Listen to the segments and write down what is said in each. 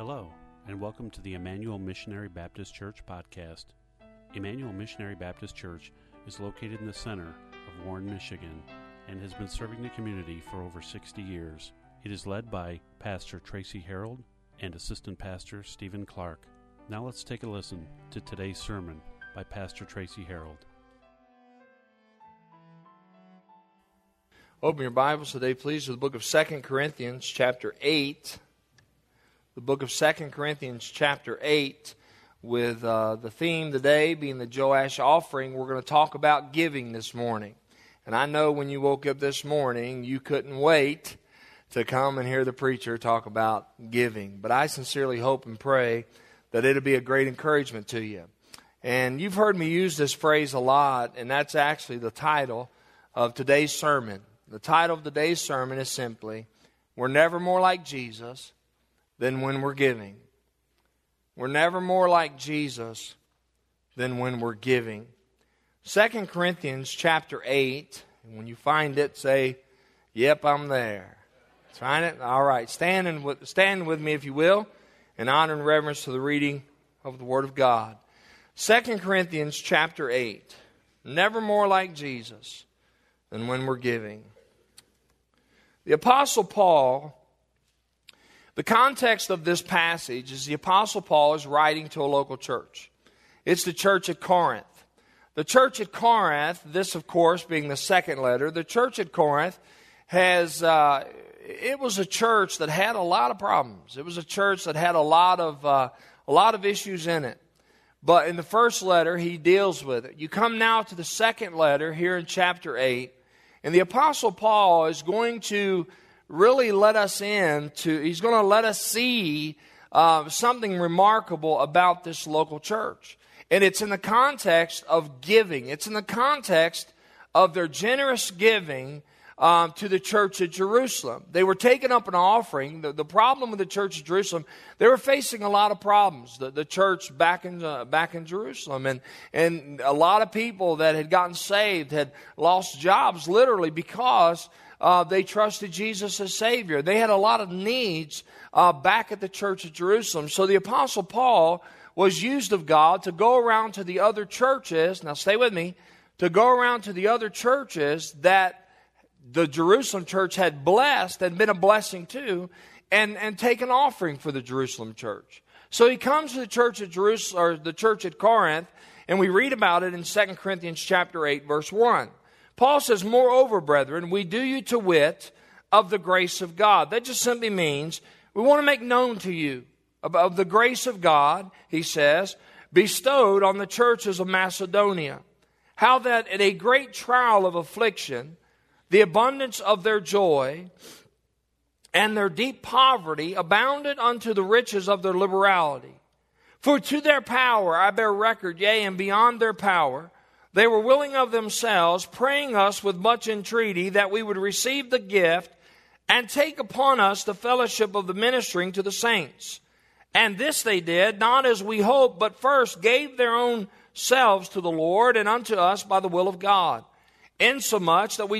Hello, and welcome to the Emmanuel Missionary Baptist Church podcast. Emmanuel Missionary Baptist Church is located in the center of Warren, Michigan, and has been serving the community for over 60 years. It is led by Pastor Tracy Harold and Assistant Pastor Stephen Clark. Now let's take a listen to today's sermon by Pastor Tracy Harold. Open your Bibles today, please, to the book of 2 Corinthians, chapter 8. The book of 2 Corinthians, chapter 8, with the theme today being the Joash offering. We're going to talk about giving this morning. And I know when you woke up this morning, you couldn't wait to come and hear the preacher talk about giving. But I sincerely hope and pray that it'll be a great encouragement to you. And you've heard me use this phrase a lot, and that's actually the title of today's sermon. The title of today's sermon is simply, "We're never more like Jesus than when we're giving." We're never more like Jesus than when we're giving. 2 Corinthians chapter 8, and when you find it, say, "Yep, I'm there." Find it? All right. Stand with me, if you will, in honor and reverence to the reading of the Word of God. 2 Corinthians chapter 8, never more like Jesus than when we're giving. The Apostle Paul, the context of this passage is the Apostle Paul is writing to a local church. It's the church at Corinth. The church at Corinth, this of course being the second letter, the church at Corinth it was a church that had a lot of problems. It was a church that had a lot of issues in it. But in the first letter, he deals with it. You come now to the second letter here in chapter 8, and the Apostle Paul is going to really let us he's going to let us see something remarkable about this local church. And it's in the context of giving. It's in the context of their generous giving to the church at Jerusalem. They were taking up an offering. The problem with the church at Jerusalem, they were facing a lot of problems. The church back in Jerusalem, and a lot of people that had gotten saved had lost jobs literally because they trusted Jesus as Savior. They had a lot of needs back at the church at Jerusalem. So the Apostle Paul was used of God to go around to the other churches. Now stay with me. To go around to the other churches that the Jerusalem church had blessed and been a blessing to, and take an offering for the Jerusalem church. So he comes to the church at Jerusalem, or the church at Corinth, and we read about it in 2 Corinthians chapter 8, verse 1. Paul says, "Moreover, brethren, we do you to wit of the grace of God." That just simply means we want to make known to you of the grace of God, he says, bestowed on the churches of Macedonia. How that in a great trial of affliction, the abundance of their joy and their deep poverty abounded unto the riches of their liberality. For to their power I bear record, yea, and beyond their power, they were willing of themselves, praying us with much entreaty that we would receive the gift and take upon us the fellowship of the ministering to the saints. And this they did, not as we hoped, but first gave their own selves to the Lord and unto us by the will of God. Insomuch that we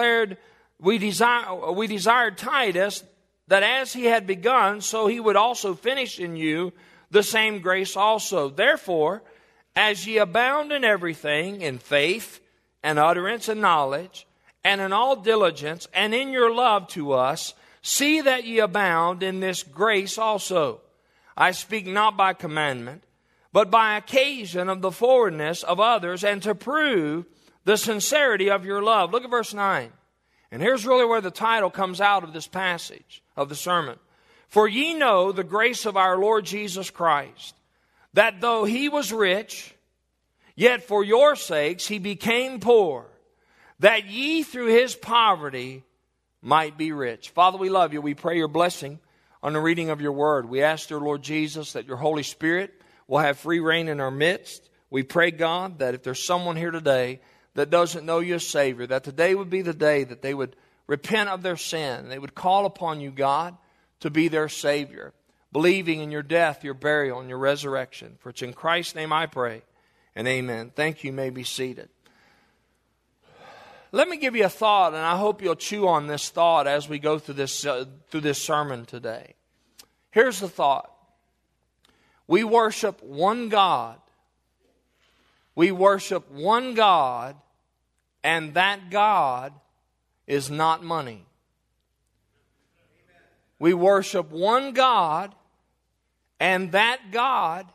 desired Titus, that as he had begun, so he would also finish in you the same grace also. Therefore, as ye abound in everything, in faith, and utterance, and knowledge, and in all diligence, and in your love to us, see that ye abound in this grace also. I speak not by commandment, but by occasion of the forwardness of others, and to prove the sincerity of your love. Look at verse 9. And here's really where the title comes out of this passage of the sermon. For ye know the grace of our Lord Jesus Christ, that though he was rich, yet for your sakes he became poor, that ye through his poverty might be rich. Father, we love you. We pray your blessing on the reading of your word. We ask, dear Lord Jesus, that your Holy Spirit will have free reign in our midst. We pray, God, that if there's someone here today that doesn't know you as Savior, that today would be the day that they would repent of their sin. They would call upon you, God, to be their Savior, believing in your death, your burial, and your resurrection. For it's in Christ's name I pray, and amen. Thank you. You may be seated. Let me give you a thought, and I hope you'll chew on this thought as we go through this sermon today. Here's the thought. We worship one God. We worship one God, and that God is not money. We worship one God, and that God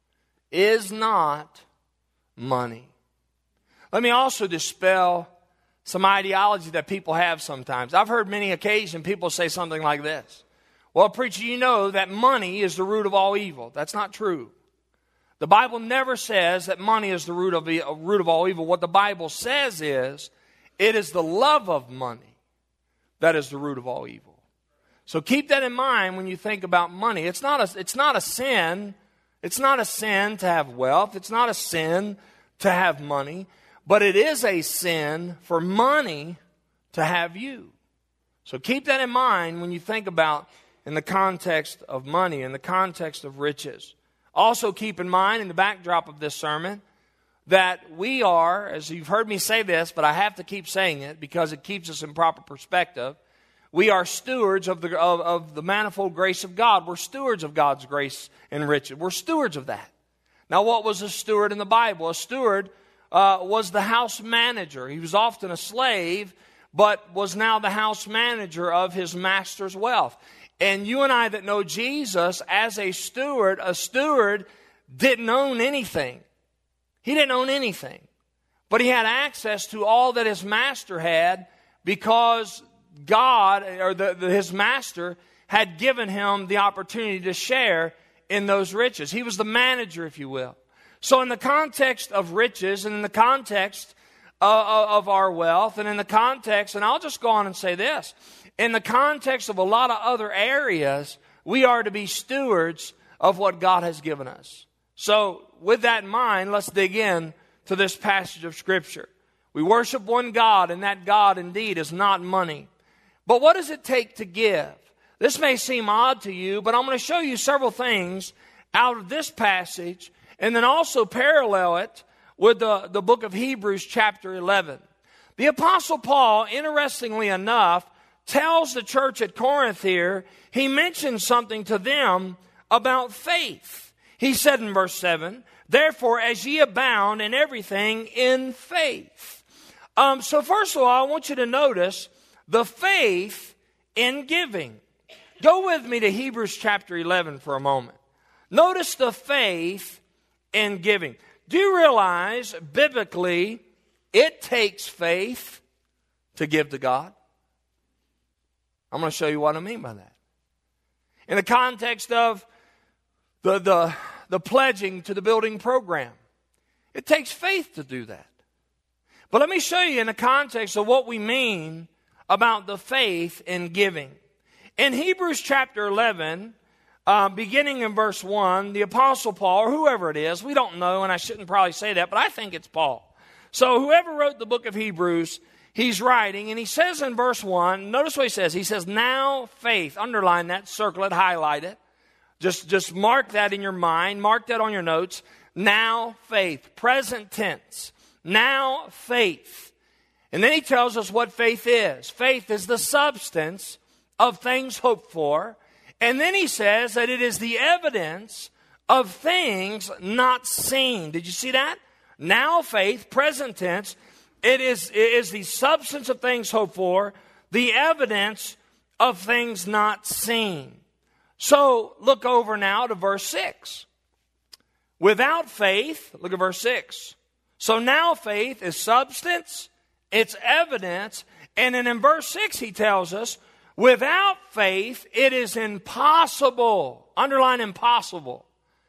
is not money. Let me also dispel some ideology that people have sometimes. I've heard many occasions people say something like this. Well, preacher, you know that money is the root of all evil. That's not true. The Bible never says that money is the root of all evil. What the Bible says is, it is the love of money that is the root of all evil. So keep that in mind when you think about money. It's not a sin. It's not a sin to have wealth. It's not a sin to have money. But it is a sin for money to have you. So keep that in mind when you think about in the context of money, in the context of riches. Also keep in mind in the backdrop of this sermon that we are, as you've heard me say this, but I have to keep saying it because it keeps us in proper perspective. We are stewards of the manifold grace of God. We're stewards of God's grace and riches. We're stewards of that. Now, what was a steward in the Bible? A steward was the house manager. He was often a slave, but was now the house manager of his master's wealth. And you and I that know Jesus as a steward didn't own anything. He didn't own anything. But he had access to all that his master had because God, or his master, had given him the opportunity to share in those riches. He was the manager, if you will. So in the context of riches and in the context of our wealth and in the context, and I'll just go on and say this, in the context of a lot of other areas, we are to be stewards of what God has given us. So with that in mind, let's dig in to this passage of Scripture. We worship one God, and that God indeed is not money. But what does it take to give? This may seem odd to you, but I'm going to show you several things out of this passage and then also parallel it with the book of Hebrews chapter 11. The Apostle Paul, interestingly enough, tells the church at Corinth here, he mentions something to them about faith. He said in verse 7, therefore, as ye abound in everything in faith. So first of all, I want you to notice the faith in giving. Go with me to Hebrews chapter 11 for a moment. Notice the faith in giving. Do you realize, biblically, it takes faith to give to God? I'm going to show you what I mean by that. In the context of the pledging to the building program, it takes faith to do that. But let me show you in the context of what we mean about the faith in giving. In Hebrews chapter 11, beginning in verse 1, the Apostle Paul, or whoever it is, we don't know, and I shouldn't probably say that, but I think it's Paul. So whoever wrote the book of Hebrews, he's writing, and he says in verse 1, notice what he says. He says, now faith. Underline that, circle it, highlight it. Just mark that in your mind. Mark that on your notes. Now faith. Present tense. Now faith. And then he tells us what faith is. Faith is the substance of things hoped for. And then he says that it is the evidence of things not seen. Did you see that? Now faith, present tense, it is the substance of things hoped for, the evidence of things not seen. So look over now to verse 6. Without faith, look at verse 6. So now faith is substance, it's evidence, and then in verse 6 he tells us, without faith it is impossible. Underline impossible.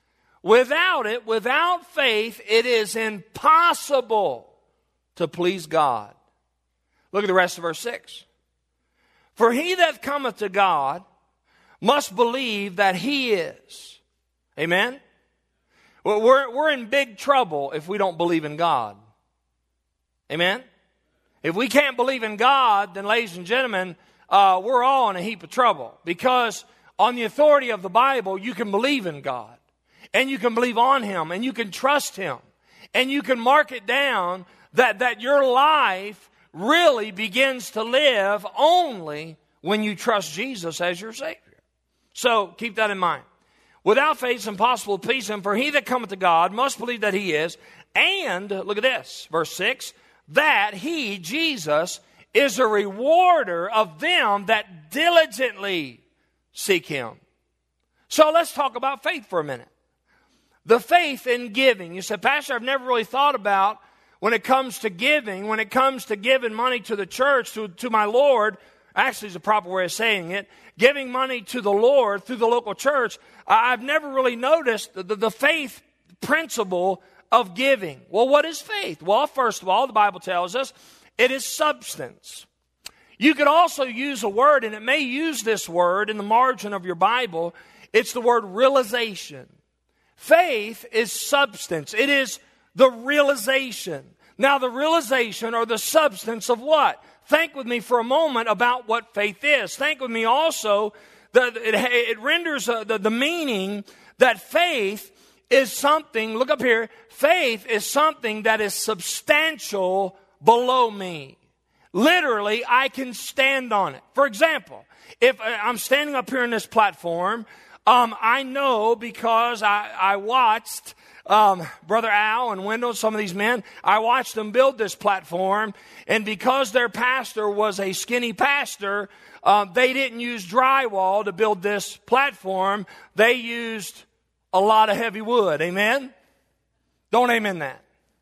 Without faith, it is impossible to please God. Look at the rest of verse 6. For he that cometh to God must believe that he is. Amen? Well, we're in big trouble if we don't believe in God. Amen? If we can't believe in God, then ladies and gentlemen, we're all in a heap of trouble. Because on the authority of the Bible, you can believe in God. And you can believe on Him, and you can trust Him. And you can mark it down that your life really begins to live only when you trust Jesus as your Savior. So keep that in mind. Without faith it's impossible to please him, for he that cometh to God must believe that he is, and, look at this, verse 6, that he, Jesus, is a rewarder of them that diligently seek him. So let's talk about faith for a minute. The faith in giving. You said, Pastor, I've never really thought about when it comes to giving money to the church, to my Lord. Actually, is a proper way of saying it. Giving money to the Lord through the local church. I've never really noticed the faith principle of giving. Well, what is faith? Well, first of all, the Bible tells us it is substance. You could also use a word, and it may use this word in the margin of your Bible. It's the word realization. Faith is substance. It is the realization. Now, the realization or the substance of what? Think with me for a moment about what faith is. Think with me also that it renders the meaning that faith is something, look up here, faith is something that is substantial below me. Literally, I can stand on it. For example, if I'm standing up here on this platform, I know because I watched Brother Al and Wendell, some of these men, I watched them build this platform, and because their pastor was a skinny pastor, they didn't use drywall to build this platform. They used a lot of heavy wood. Amen? Don't amen that.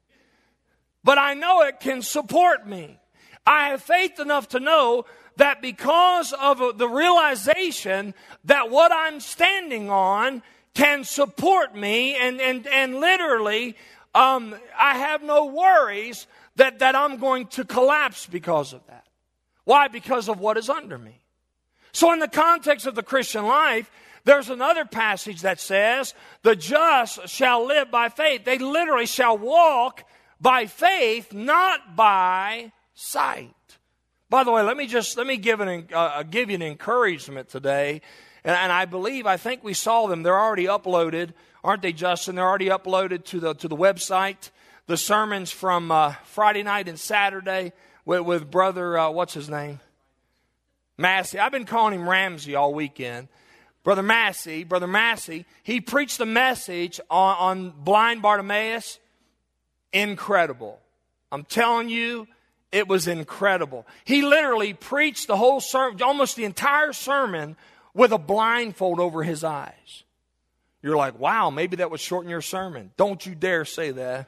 But I know it can support me. I have faith enough to know that because of the realization that what I'm standing on can support me and literally I have no worries that I'm going to collapse because of that. Why? Because of what is under me. So in the context of the Christian life, there's another passage that says, the just shall live by faith. They literally shall walk by faith, not by sight. By the way, let me give you an encouragement today. And I think we saw them. They're already uploaded, aren't they, Justin? They're already uploaded to the website. The sermons from Friday night and Saturday with Brother, what's his name? Massey. I've been calling him Ramsey all weekend. Brother Massey, he preached the message on blind Bartimaeus. Incredible. I'm telling you, it was incredible. He literally preached the whole sermon, almost the entire sermon, with a blindfold over his eyes. You're like, wow, maybe that would shorten your sermon. Don't you dare say that.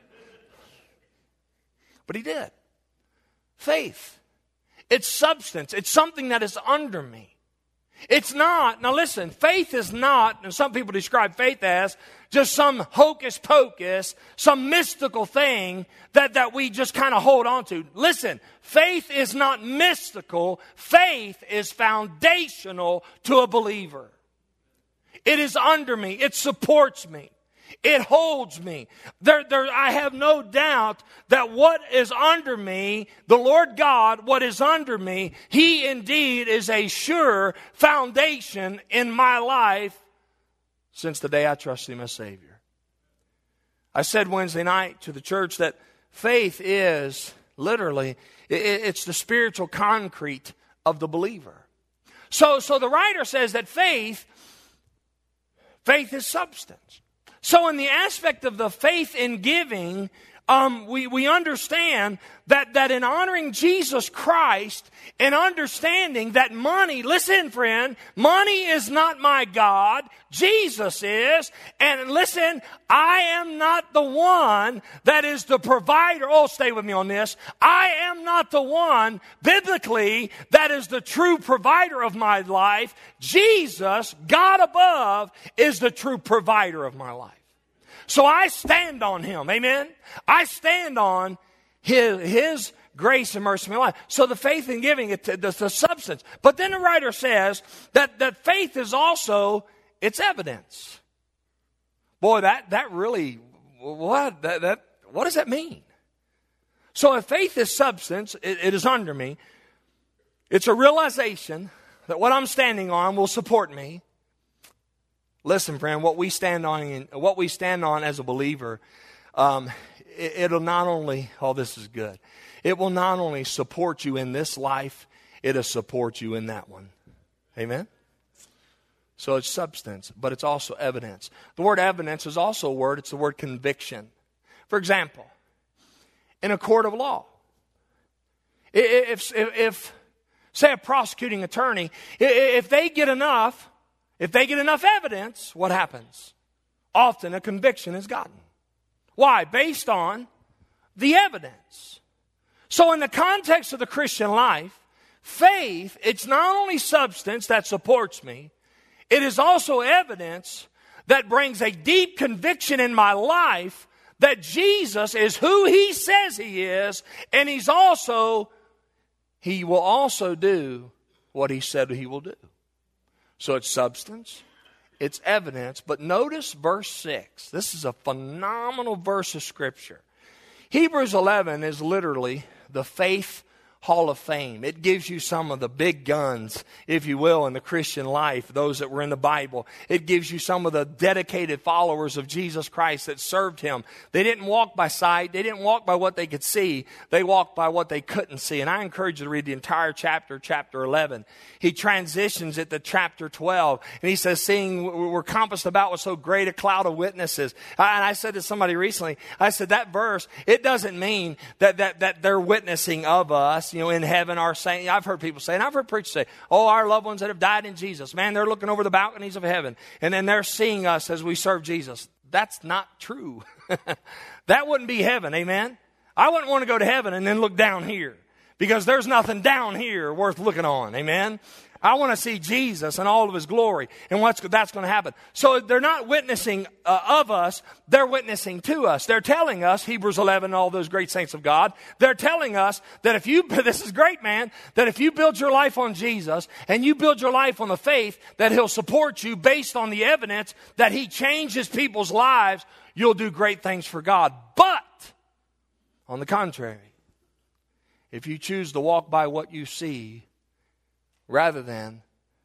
But he did. Faith. It's substance. It's something that is under me. It's not, now listen, faith is not, and some people describe faith as just some hocus pocus, some mystical thing that we just kind of hold on to. Listen, faith is not mystical. Faith is foundational to a believer. It is under me. It supports me. It holds me. I have no doubt that what is under me, the Lord God, what is under me, He indeed is a sure foundation in my life since the day I trusted Him as Savior. I said Wednesday night to the church that faith is literally, it's the spiritual concrete of the believer. So the writer says that faith is substance. So in the aspect of the faith in giving, we understand that in honoring Jesus Christ and understanding that money, listen friend, money is not my God, Jesus is. And listen, I am not the one that is the provider. Oh, stay with me on this. I am not the one biblically that is the true provider of my life. Jesus, God above, is the true provider of my life. So I stand on Him. Amen? I stand on His grace and mercy in my life. So the faith in giving, the substance. But then the writer says that faith is also its evidence. Boy, that really, what does that mean? So if faith is substance, it is under me. It's a realization that what I'm standing on will support me. Listen, friend, what we stand on as a believer, it'll not only, this is good. It will not only support you in this life, it'll support you in that one. Amen? So it's substance, but it's also evidence. The word evidence is also a word. It's the word conviction. For example, in a court of law, if say a prosecuting attorney, if they get enough evidence, what happens? Often a conviction is gotten. Why? Based on the evidence. So in the context of the Christian life, faith, it's not only substance that supports me, it is also evidence that brings a deep conviction in my life that Jesus is who He says He is, and He will also do what He said He will do. So it's substance, it's evidence, but notice verse 6. This is a phenomenal verse of Scripture. Hebrews 11 is literally the faith Hall of Fame. It gives you some of the big guns, if you will, in the Christian life, those that were in the Bible. It gives you some of the dedicated followers of Jesus Christ that served Him. They didn't walk by sight. They didn't walk by what they could see. They walked by what they couldn't see. And I encourage you to read the entire chapter 11. He transitions it to chapter 12. And he says, seeing we're compassed about with so great a cloud of witnesses. And I said to somebody recently, I said, that verse, it doesn't mean that they're witnessing of us, in heaven are saying, I've heard people say, and I've heard preachers say, oh, our loved ones that have died in Jesus, man, they're looking over the balconies of heaven, and then they're seeing us as we serve Jesus. That's not true. That wouldn't be heaven, amen? I wouldn't want to go to heaven and then look down here, because there's nothing down here worth looking on, amen? I want to see Jesus and all of His glory, and that's going to happen. So they're not witnessing of us, they're witnessing to us. They're telling us, Hebrews 11 and all those great saints of God, they're telling us that this is great, man, that if you build your life on Jesus and you build your life on the faith that He'll support you based on the evidence that He changes people's lives, you'll do great things for God. But, on the contrary, if you choose to walk by what you see rather than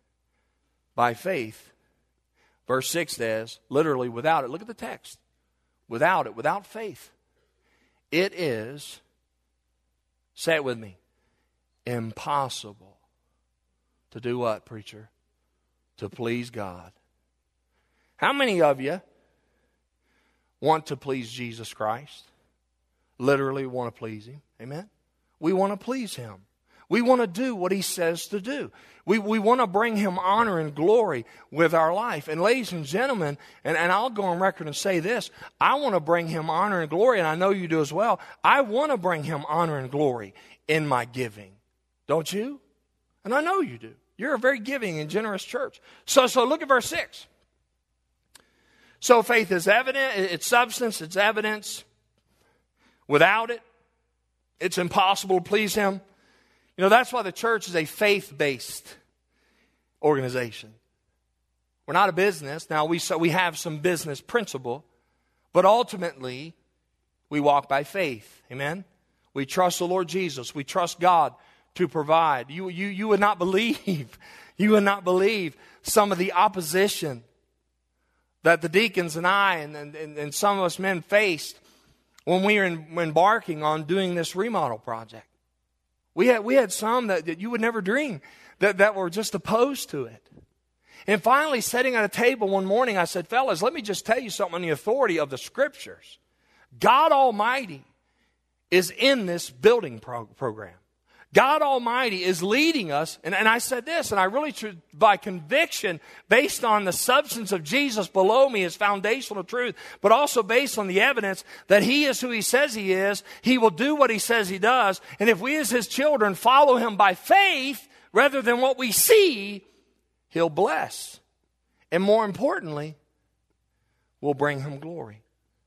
by faith, verse 6 says, literally without it. Look at the text. Without faith, it is, say it with me, impossible to do what, preacher? To please God. How many of you want to please Jesus Christ? Literally want to please Him. Amen? We want to please Him. We want to do what He says to do. We want to bring Him honor and glory with our life. And ladies and gentlemen, and I'll go on record and say this, I want to bring Him honor and glory, and I know you do as well. I want to bring Him honor and glory in my giving. Don't you? And I know you do. You're a very giving and generous church. So look at verse 6. So faith is evident, it's substance, it's evidence. Without it, it's impossible to please Him. That's why the church is a faith-based organization. We're not a business. Now, we have some business principle, but ultimately, we walk by faith. Amen? We trust the Lord Jesus. We trust God to provide. You would not believe, some of the opposition that the deacons and I and some of us men faced when we were embarking on doing this remodel project. We had some that you would never dream that were just opposed to it. And finally, sitting at a table one morning, I said, fellas, let me just tell you something on the authority of the Scriptures. God Almighty is in this building program. God Almighty is leading us. And I said this, and I really, by conviction, based on the substance of Jesus below me is foundational truth, but also based on the evidence that He is who He says He is. He will do what He says He does. And if we as His children follow Him by faith rather than what we see, He'll bless. And more importantly, we'll bring Him glory.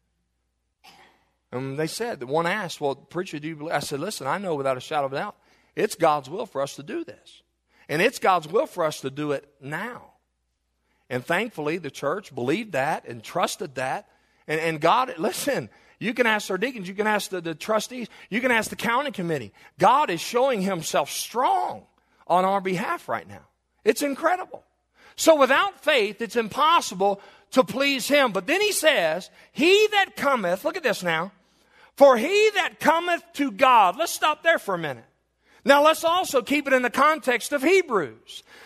And they said, the one asked, well, preacher, do you believe? I said, listen, I know without a shadow of a doubt, it's God's will for us to do this. And it's God's will for us to do it now. And thankfully, the church believed that and trusted that. And God, listen, you can ask our deacons, you can ask the trustees, you can ask the county committee. God is showing Himself strong on our behalf right now. It's incredible. So without faith, it's impossible to please Him. But then He says, he that cometh, look at this now, for he that cometh to God. Let's stop there for a minute. Now let's also keep it in the context of Hebrews.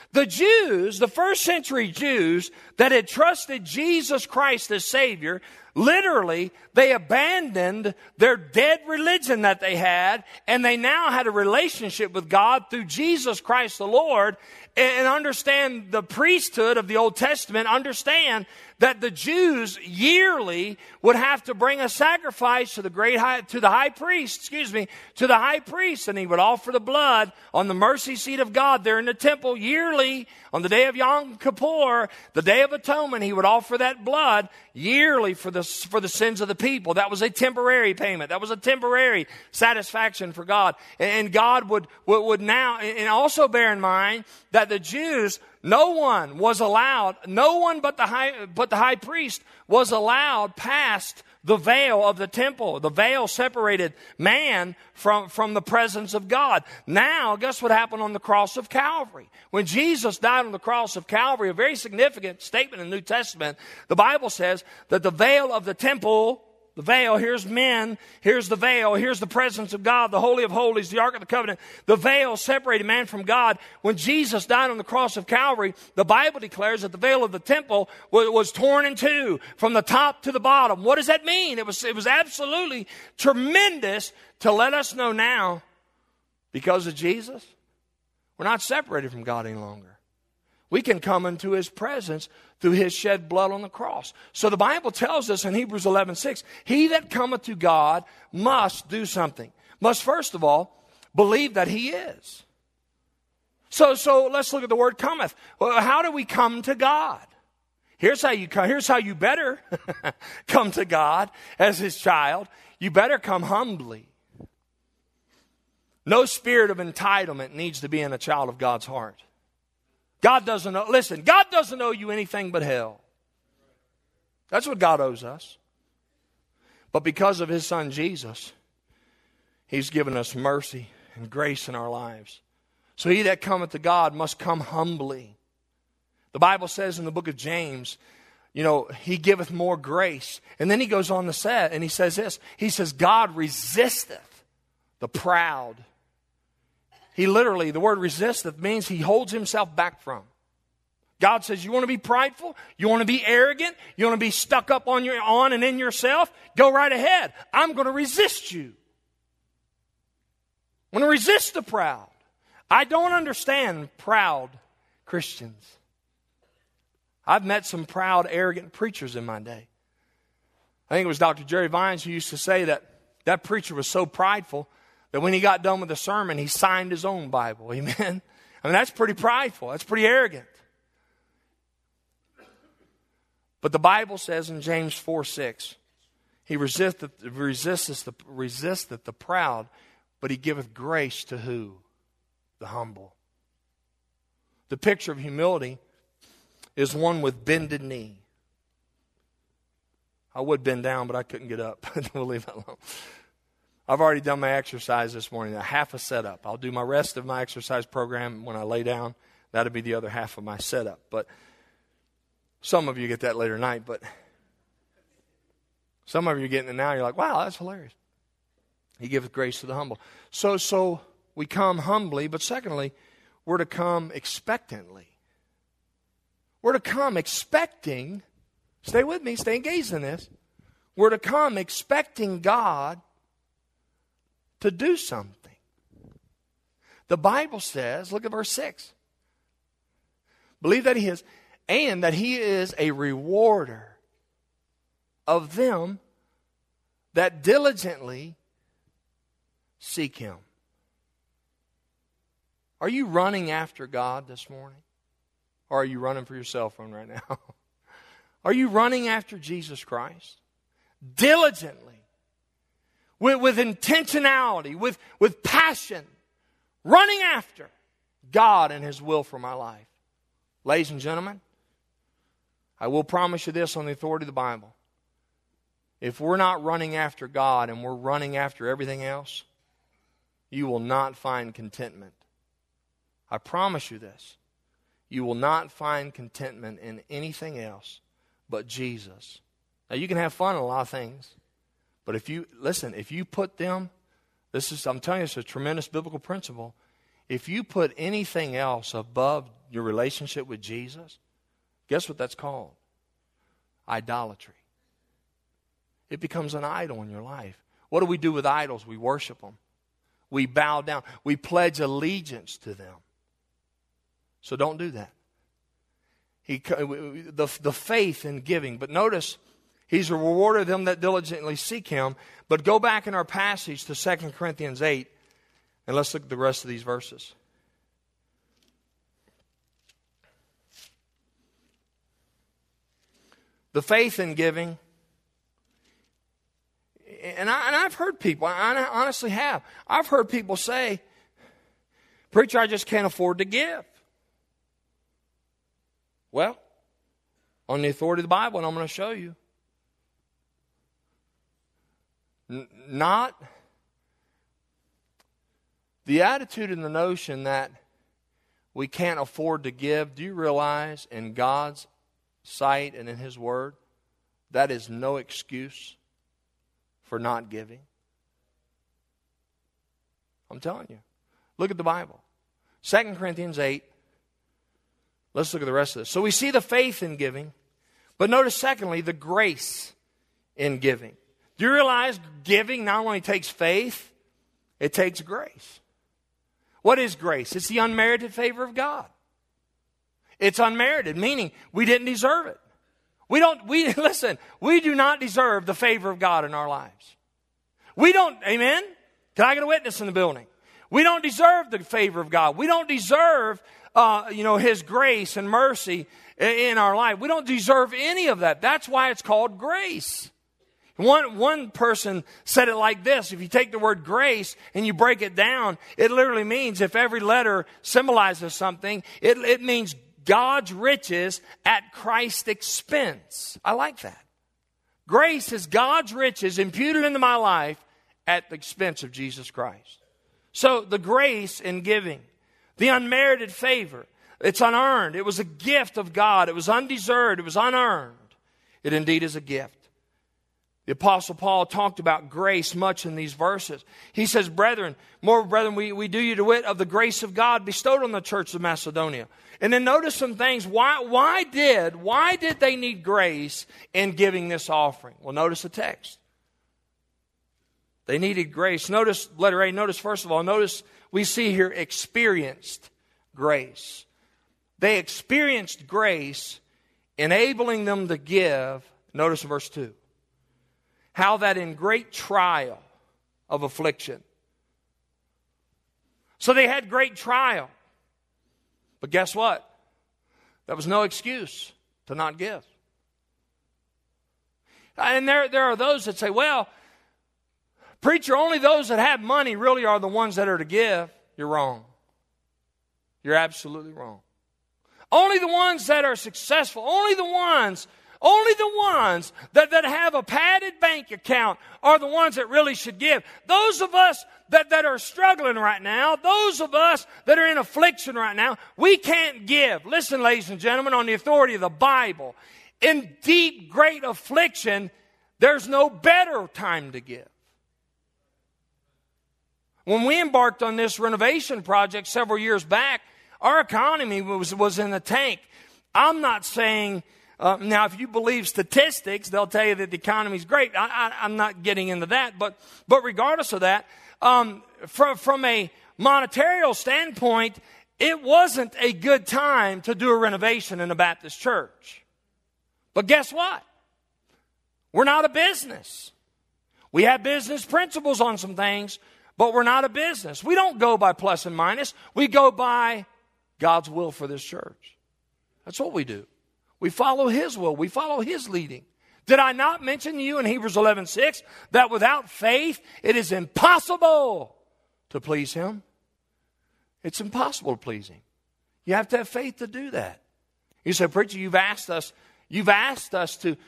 The Jews, the first century Jews that had trusted Jesus Christ as Savior, literally, they abandoned their dead religion that they had, and they now had a relationship with God through Jesus Christ the Lord, and understand the priesthood of the Old Testament, understand that the Jews yearly would have to bring a sacrifice to the high priest, and he would offer the blood on the mercy seat of God there in the temple yearly. On the day of Yom Kippur, the Day of Atonement, he would offer that blood yearly for the sins of the people. That was a temporary payment. That was a temporary satisfaction for God. And God would now, and also bear in mind that the Jews, no one but the high priest was allowed past the veil of the temple. The veil separated man from the presence of God. Now, guess what happened on the cross of Calvary? When Jesus died on the cross of Calvary, a very significant statement in the New Testament, the Bible says that the veil of the temple, the veil, here's men, here's the veil, here's the presence of God, the Holy of Holies, the Ark of the Covenant. The veil separated man from God. When Jesus died on the cross of Calvary, the Bible declares that the veil of the temple was torn in two from the top to the bottom. What does that mean? It was absolutely tremendous to let us know now, because of Jesus, we're not separated from God any longer. We can come into His presence through His shed blood on the cross. So the Bible tells us in Hebrews 11:6, he that cometh to God must do something. Must first of all believe that He is. So let's look at the word cometh. Well, how do we come to God? Here's how you better come to God as His child. You better come humbly. No spirit of entitlement needs to be in a child of God's heart. God doesn't owe you anything but hell. That's what God owes us. But because of His Son Jesus, He's given us mercy and grace in our lives. So he that cometh to God must come humbly. The Bible says in the book of James, He giveth more grace. And then he goes on to say, and he says this, he says, God resisteth the proud. The word resisteth means He holds Himself back from. God says, you want to be prideful? You want to be arrogant? You want to be stuck up on and in yourself? Go right ahead. I'm going to resist you. I'm going to resist the proud. I don't understand proud Christians. I've met some proud, arrogant preachers in my day. I think it was Dr. Jerry Vines who used to say that preacher was so prideful that when he got done with the sermon, he signed his own Bible. Amen? I mean, that's pretty prideful. That's pretty arrogant. But the Bible says in James 4:6, He resisteth the proud, but He giveth grace to who? The humble. The picture of humility is one with bended knee. I would bend down, but I couldn't get up. We'll leave that alone. I've already done my exercise this morning, a half a setup. I'll do my rest of my exercise program when I lay down. That'll be the other half of my setup. But some of you get that later tonight, but some of you are getting it now. You're like, wow, that's hilarious. He giveth grace to the humble. So we come humbly, but secondly, we're to come expectantly. We're to come expecting, stay with me, stay engaged in this. We're to come expecting God to do something. The Bible says, look at verse 6. Believe that He is, and that He is a rewarder of them that diligently seek Him. Are you running after God this morning? Or are you running for your cell phone right now? Are you running after Jesus Christ? Diligently. With intentionality, with passion, running after God and His will for my life. Ladies and gentlemen, I will promise you this on the authority of the Bible. If we're not running after God and we're running after everything else, you will not find contentment. I promise you this. You will not find contentment in anything else but Jesus. Now you can have fun in a lot of things. But if you put them, I'm telling you, it's a tremendous biblical principle. If you put anything else above your relationship with Jesus, guess what that's called? Idolatry. It becomes an idol in your life. What do we do with idols? We worship them. We bow down. We pledge allegiance to them. So don't do that. The faith in giving. But notice, He's a rewarder of them that diligently seek Him. But go back in our passage to 2 Corinthians 8, and let's look at the rest of these verses. The faith in giving. And I've heard people, I honestly have. I've heard people say, "Preacher, I just can't afford to give." Well, on the authority of the Bible, and I'm going to show you. Not the attitude and the notion that we can't afford to give. Do you realize in God's sight and in His Word, that is no excuse for not giving? I'm telling you. Look at the Bible. 2 Corinthians 8. Let's look at the rest of this. So we see the faith in giving. But notice, secondly, the grace in giving. Do you realize giving not only takes faith, it takes grace? What is grace? It's the unmerited favor of God. It's unmerited, meaning we didn't deserve it. We do not deserve the favor of God in our lives. We don't, amen? Can I get a witness in the building? We don't deserve the favor of God. We don't deserve, His grace and mercy in our life. We don't deserve any of that. That's why it's called grace. One person said it like this: if you take the word grace and you break it down, it literally means, if every letter symbolizes something, it means God's riches at Christ's expense. I like that. Grace is God's riches imputed into my life at the expense of Jesus Christ. So the grace in giving, the unmerited favor, it's unearned. It was a gift of God. It was undeserved. It was unearned. It indeed is a gift. The Apostle Paul talked about grace much in these verses. He says, brethren, we do you to wit of the grace of God bestowed on the church of Macedonia. And then notice some things. Why did they need grace in giving this offering? Well, notice the text. They needed grace. Notice, letter A, notice first of all, we see here experienced grace. They experienced grace, enabling them to give. Notice verse 2. How that in great trial of affliction. So they had great trial. But guess what? That was no excuse to not give. And there are those that say, well, preacher, only those that have money really are the ones that are to give. You're wrong. You're absolutely wrong. Only the ones that are successful, only the ones that have a padded bank account are the ones that really should give. Those of us that are struggling right now, those of us that are in affliction right now, we can't give. Listen, ladies and gentlemen, on the authority of the Bible, in deep, great affliction, there's no better time to give. When we embarked on this renovation project several years back, our economy was in the tank. I'm not saying... now, if you believe statistics, they'll tell you that the economy's great. I'm not getting into that, but regardless of that, from a monetary standpoint, it wasn't a good time to do a renovation in a Baptist church. But guess what? We're not a business. We have business principles on some things, but we're not a business. We don't go by plus and minus. We go by God's will for this church. That's what we do. We follow His will. We follow His leading. Did I not mention to you in Hebrews 11:6 that without faith it is impossible to please Him? It's impossible to please Him. You have to have faith to do that. You say, preacher, you've asked us to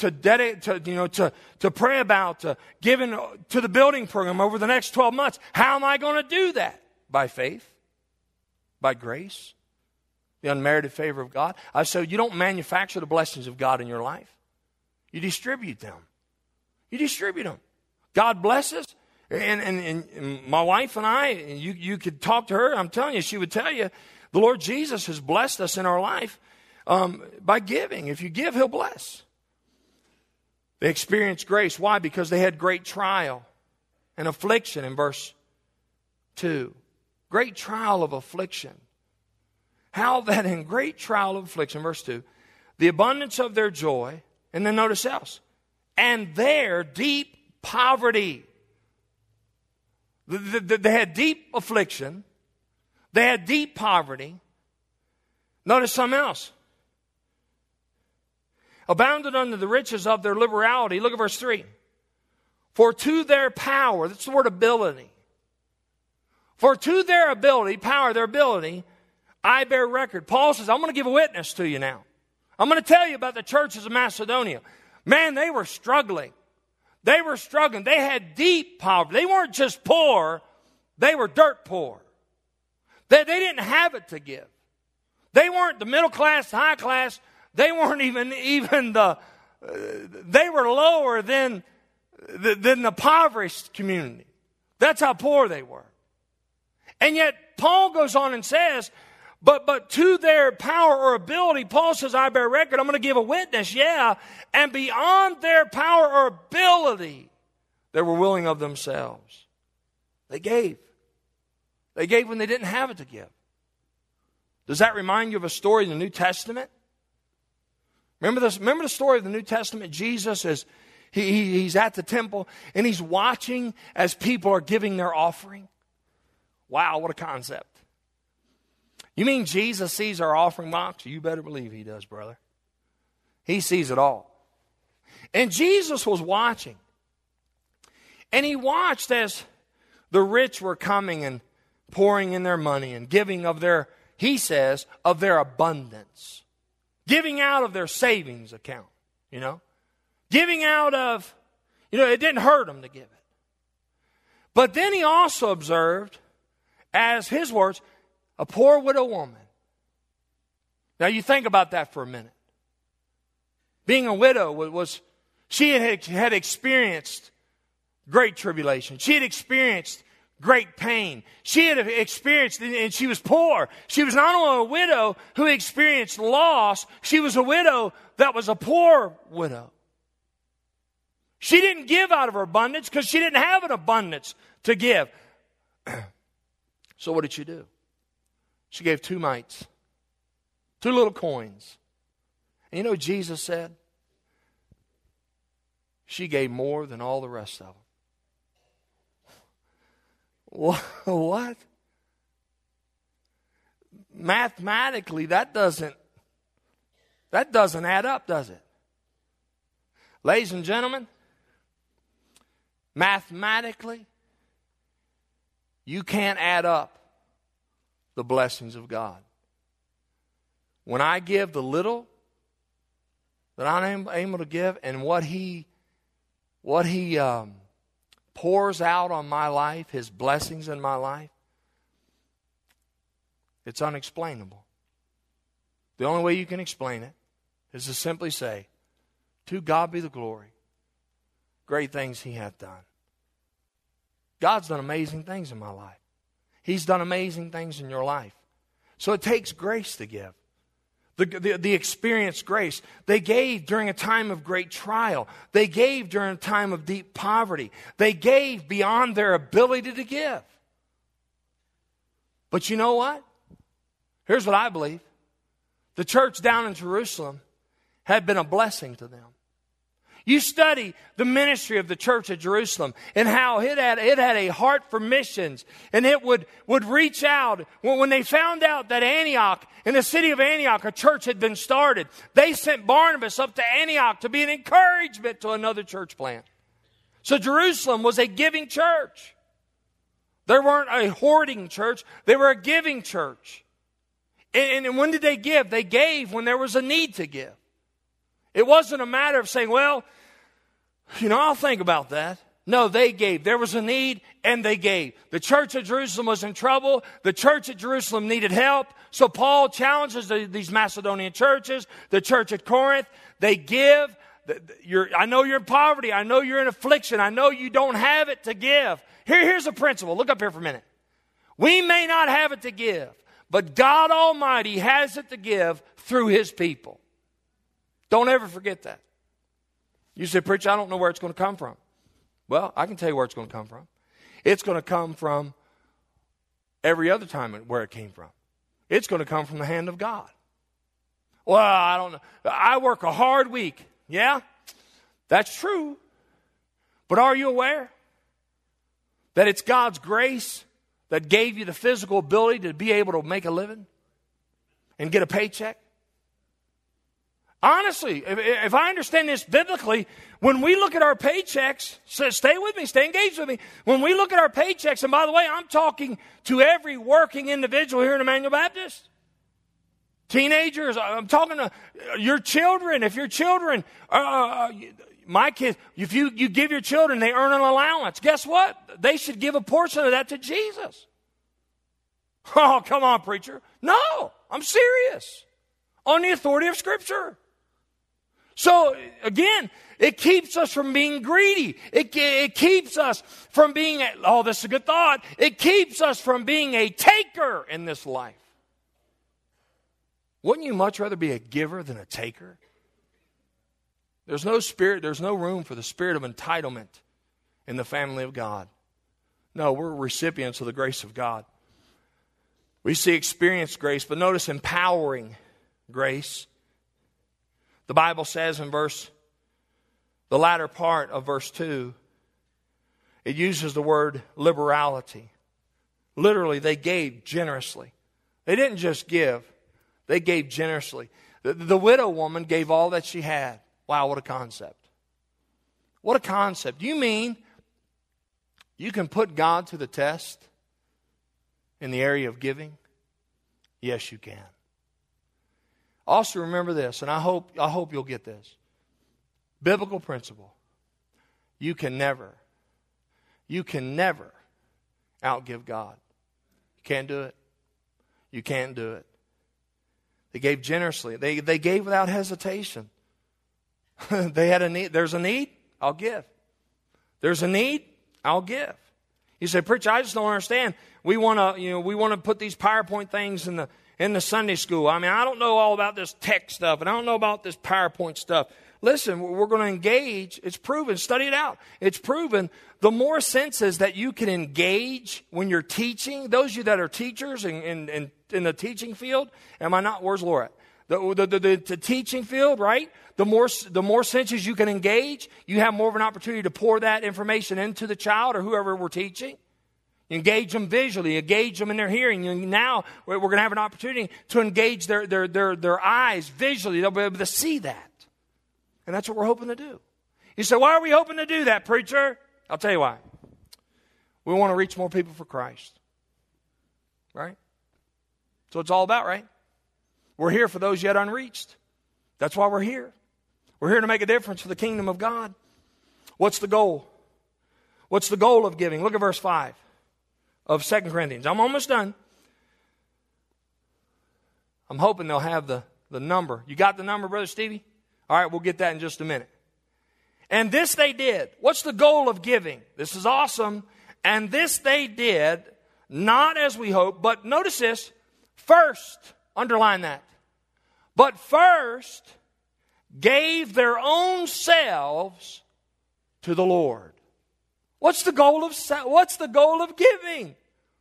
pray about giving to the building program over the next 12 months. How am I going to do that? By faith, by grace. The unmerited favor of God. I said, you don't manufacture the blessings of God in your life. You distribute them. You distribute them. God blesses, And my wife and I, you could talk to her. I'm telling you, she would tell you, the Lord Jesus has blessed us in our life by giving. If you give, He'll bless. They experienced grace. Why? Because they had great trial and affliction in verse 2. Great trial of affliction. How that in great trial of affliction, verse 2, the abundance of their joy, and then notice else, and their deep poverty. They had deep affliction. They had deep poverty. Notice something else. Abounded under the riches of their liberality. Look at verse 3. For to their power, that's the word ability. For to their ability, power, their ability, I bear record. Paul says, I'm going to give a witness to you now. I'm going to tell you about the churches of Macedonia. Man, they were struggling. They were struggling. They had deep poverty. They weren't just poor. They were dirt poor. They didn't have it to give. They weren't the middle class, high class. They weren't even the, they were lower than the impoverished community. That's how poor they were. And yet, Paul goes on and says, but to their power or ability, Paul says, I bear record. I'm going to give a witness, yeah. And beyond their power or ability, they were willing of themselves. They gave. They gave when they didn't have it to give. Does that remind you of a story in the New Testament? Remember the story of the New Testament? Jesus is he's at the temple and he's watching as people are giving their offering. Wow, what a concept. You mean Jesus sees our offering box? You better believe He does, brother. He sees it all. And Jesus was watching. And He watched as the rich were coming and pouring in their money and giving of their, He says, of their abundance. Giving out of their savings account, Giving out of, it didn't hurt them to give it. But then He also observed, as His words, a poor widow woman. Now you think about that for a minute. Being a widow she had experienced great tribulation. She had experienced great pain. She had experienced, and she was poor. She was not only a widow who experienced loss, she was a widow that was a poor widow. She didn't give out of her abundance because she didn't have an abundance to give. So what did she do? She gave 2 mites, 2 little coins. And you know what Jesus said? She gave more than all the rest of them. What? Mathematically, that doesn't add up, does it? Ladies and gentlemen, mathematically, you can't add up the blessings of God. When I give the little that I'm able to give and what He pours out on my life, His blessings in my life, it's unexplainable. The only way you can explain it is to simply say, to God be the glory. Great things He hath done. God's done amazing things in my life. He's done amazing things in your life. So it takes grace to give. The experienced grace. They gave during a time of great trial. They gave during a time of deep poverty. They gave beyond their ability to give. But you know what? Here's what I believe. The church down in Jerusalem had been a blessing to them. You study the ministry of the church at Jerusalem and how it had a heart for missions, and it would reach out. When they found out that Antioch, in the city of Antioch, a church had been started, they sent Barnabas up to Antioch to be an encouragement to another church plant. So Jerusalem was a giving church. They weren't a hoarding church. They were a giving church. And when did they give? They gave when there was a need to give. It wasn't a matter of saying, well, I'll think about that. No, they gave. There was a need, and they gave. The church at Jerusalem was in trouble. The church at Jerusalem needed help. So Paul challenges these Macedonian churches, the church at Corinth. They give. I know you're in poverty. I know you're in affliction. I know you don't have it to give. Here's a principle. Look up here for a minute. We may not have it to give, but God Almighty has it to give through His people. Don't ever forget that. You say, preacher, I don't know where it's going to come from. Well, I can tell you where it's going to come from. It's going to come from every other time where it came from. It's going to come from the hand of God. Well, I don't know. I work a hard week. Yeah, that's true. But are you aware that it's God's grace that gave you the physical ability to be able to make a living and get a paycheck? Honestly, if I understand this biblically, when we look at our paychecks, so stay with me, stay engaged with me. When we look at our paychecks, and by the way, I'm talking to every working individual here in Emmanuel Baptist. Teenagers, I'm talking to your children. If your children, my kids, if you give your children, they earn an allowance. Guess what? They should give a portion of that to Jesus. Oh, come on, preacher. No, I'm serious. On the authority of Scripture. So, again, it keeps us from being greedy. It keeps us from being, oh, this is a good thought. It keeps us from being a taker in this life. Wouldn't you much rather be a giver than a taker? There's no room for the spirit of entitlement in the family of God. No, we're recipients of the grace of God. We see experienced grace, but notice empowering grace. The Bible says in the latter part of verse 2, it uses the word liberality. Literally, they gave generously. They didn't just give, they gave generously. The widow woman gave all that she had. Wow, what a concept. What a concept. You mean you can put God to the test in the area of giving? Yes, you can. Also remember this, and I hope you'll get this. Biblical principle. You can never outgive God. You can't do it. You can't do it. They gave generously. They gave without hesitation. They had a need. There's a need, I'll give. There's a need, I'll give. You say, preacher, I just don't understand. We want to put these PowerPoint things in the Sunday school. I mean, I don't know all about this tech stuff, and I don't know about this PowerPoint stuff. Listen, we're going to engage. It's proven. Study it out. It's proven. The more senses that you can engage when you're teaching, those of you that are teachers in the teaching field, am I not? Where's Laura? The teaching field, right? The more senses you can engage, you have more of an opportunity to pour that information into the child or whoever we're teaching. You engage them visually, engage them in their hearing. Now we're going to have an opportunity to engage their eyes visually. They'll be able to see that. And that's what we're hoping to do. You say, why are we hoping to do that, preacher? I'll tell you why. We want to reach more people for Christ. Right? So it's all about, right? We're here for those yet unreached. That's why we're here. We're here to make a difference for the kingdom of God. What's the goal? What's the goal of giving? Look at verse 5 of 2 Corinthians. I'm almost done. I'm hoping they'll have the number. You got the number, Brother Stevie? All right, we'll get that in just a minute. And this they did. What's the goal of giving? This is awesome. And this they did, not as we hoped, but notice this. First, underline that. But first, gave their own selves to the Lord. What's the goal of giving?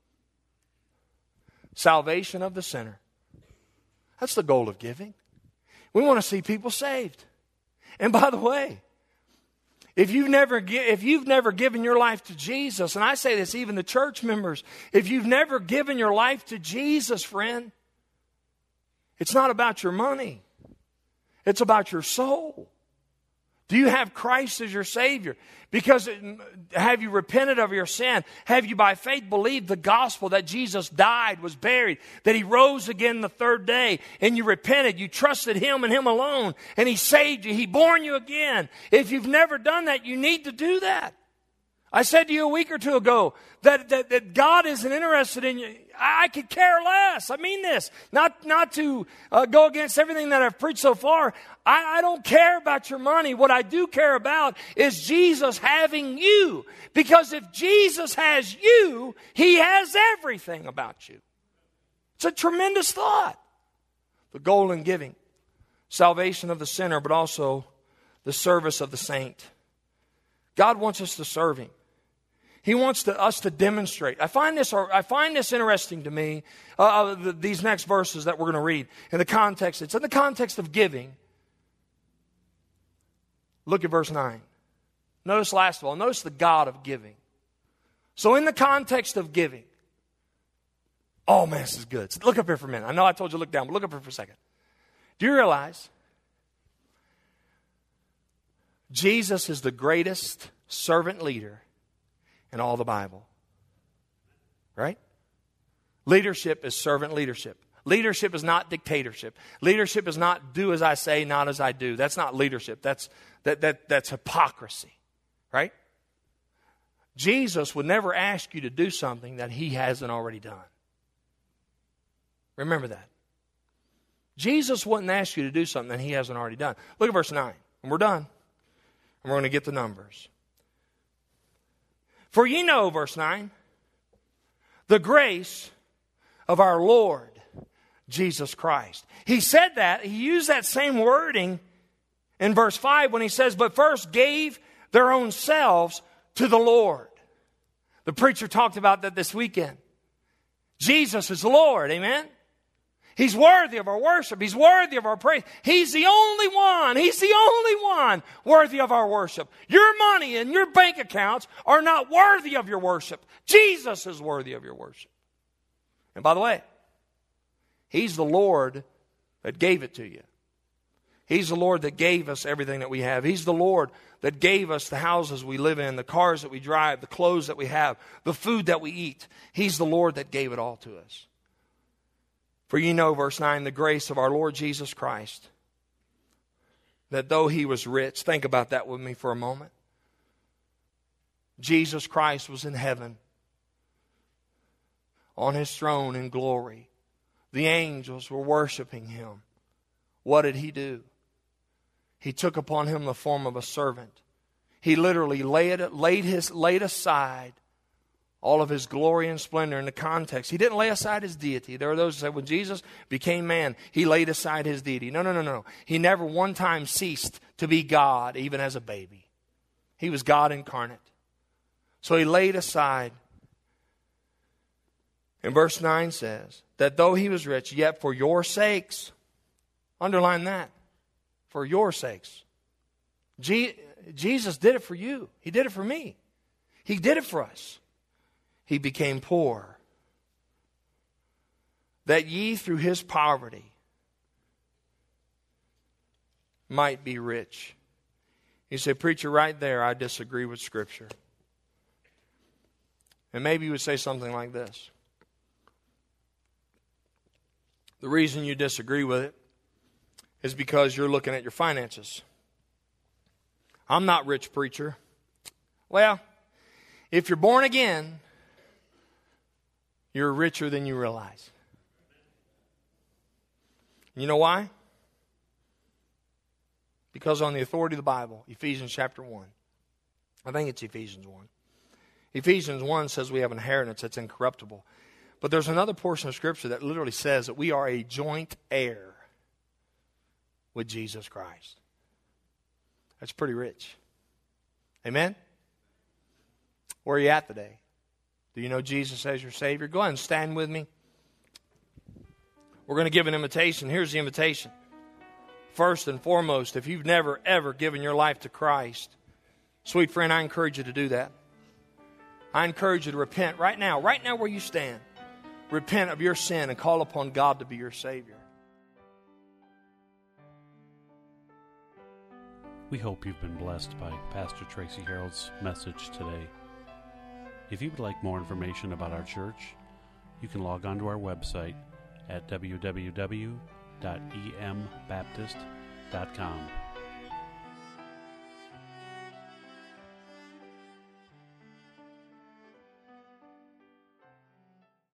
Salvation of the sinner. That's the goal of giving. We want to see people saved. And by the way, if you've never given your life to Jesus, and I say this even to church members, if you've never given your life to Jesus, friend, it's not about your money. It's about your soul. Do you have Christ as your Savior? Because have you repented of your sin? Have you by faith believed the gospel that Jesus died, was buried, that He rose again the third day, and you repented, you trusted Him and Him alone, and He saved you, He born you again? If you've never done that, you need to do that. I said to you a week or two ago that God isn't interested in you. I could care less. I mean this. Not to go against everything that I've preached so far. I don't care about your money. What I do care about is Jesus having you. Because if Jesus has you, He has everything about you. It's a tremendous thought. The goal in giving. Salvation of the sinner, but also the service of the saint. God wants us to serve Him. He wants us to demonstrate. I find this interesting to me, these next verses that we're going to read. In the context, it's in the context of giving. Look at verse 9. Notice last of all, notice the God of giving. So in the context of giving, oh man, this is good. Look up here for a minute. I know I told you to look down, but look up here for a second. Do you realize Jesus is the greatest servant leader in all the Bible? Right? Leadership is servant leadership. Leadership is not dictatorship. Leadership is not do as I say, not as I do. That's not leadership. That's hypocrisy. Right? Jesus would never ask you to do something that He hasn't already done. Remember that. Jesus wouldn't ask you to do something that He hasn't already done. Look at verse 9. And we're done. And we're going to get the numbers. For ye know, verse 9, the grace of our Lord Jesus Christ. He said that. He used that same wording in verse 5 when he says, but first gave their own selves to the Lord. The preacher talked about that this weekend. Jesus is Lord. Amen? He's worthy of our worship. He's worthy of our praise. He's the only one. He's the only one worthy of our worship. Your money and your bank accounts are not worthy of your worship. Jesus is worthy of your worship. And by the way, He's the Lord that gave it to you. He's the Lord that gave us everything that we have. He's the Lord that gave us the houses we live in, the cars that we drive, the clothes that we have, the food that we eat. He's the Lord that gave it all to us. For ye know, verse 9, the grace of our Lord Jesus Christ, that though He was rich, think about that with me for a moment. Jesus Christ was in heaven, on His throne in glory. The angels were worshiping Him. What did He do? He took upon Him the form of a servant. He literally laid aside all of His glory and splendor in the context. He didn't lay aside His deity. There are those who say when Jesus became man, He laid aside His deity. No. He never one time ceased to be God, even as a baby. He was God incarnate. So He laid aside. And verse 9 says, that though He was rich, yet for your sakes, underline that, for your sakes. Jesus did it for you. He did it for me. He did it for us. He became poor, that ye through His poverty might be rich. You say, preacher, right there, I disagree with Scripture. And maybe you would say something like this. The reason you disagree with it is because you're looking at your finances. I'm not rich, preacher. Well, if you're born again, you're richer than you realize. You know why? Because on the authority of the Bible, Ephesians chapter 1. I think it's Ephesians 1. Ephesians 1 says we have an inheritance that's incorruptible. But there's another portion of Scripture that literally says that we are a joint heir with Jesus Christ. That's pretty rich. Amen? Where are you at today? Do you know Jesus as your Savior? Go ahead and stand with me. We're going to give an invitation. Here's the invitation. First and foremost, if you've never, ever given your life to Christ, sweet friend, I encourage you to do that. I encourage you to repent right now where you stand. Repent of your sin and call upon God to be your Savior. We hope you've been blessed by Pastor Tracy Harold's message today. If you would like more information about our church, you can log on to our website at www.embaptist.com.